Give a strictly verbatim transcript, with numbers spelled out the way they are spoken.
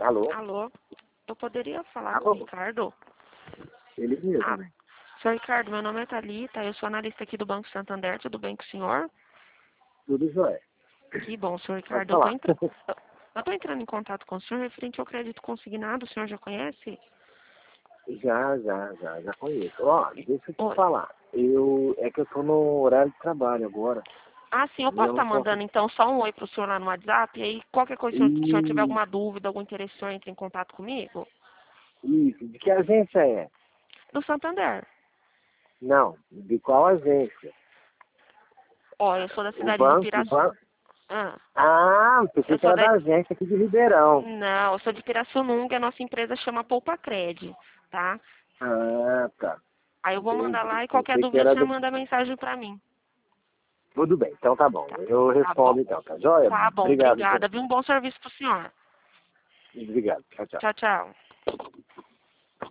Alô? Alô? Eu poderia falar com Alô? o Ricardo? Ele mesmo. Ah, senhor Ricardo, meu nome é Thalita, eu sou analista aqui do Banco Santander, tudo bem com o senhor? Tudo jóia. Que bom, senhor Pode Ricardo. Eu tô, falar. entra... eu tô entrando em contato com o senhor referente ao crédito consignado, o senhor já conhece? já, já, já, já conheço. Ó, deixa eu te Oi. falar. Eu, é que eu tô no horário de trabalho agora. Ah, sim, eu E posso eu estar não posso... mandando então só um oi pro senhor lá no WhatsApp, e aí qualquer coisa, se o senhor se o senhor tiver Isso, alguma dúvida, algum interesse, o senhor entra em contato comigo? isso. De que agência é? Do Santander. Não, de qual agência? Ó, eu sou da O cidade de banco, o Piraçu. banco... Ah, Ah, pensei eu que sou era da... da agência aqui de Ribeirão. Não, eu sou de Pirassununga, a nossa empresa chama Poupa Cred, tá? Ah, tá. Aí eu vou mandar Entendi. lá e qualquer Pensei que dúvida o era senhor do... manda mensagem pra mim. Tudo bem, então tá bom. Tá, Eu tá bom. respondo então, tá jóia? Tá bom, Obrigado, obrigada. então. Viu? Um bom serviço pro senhor. Obrigado. Tchau, tchau. Tchau, tchau.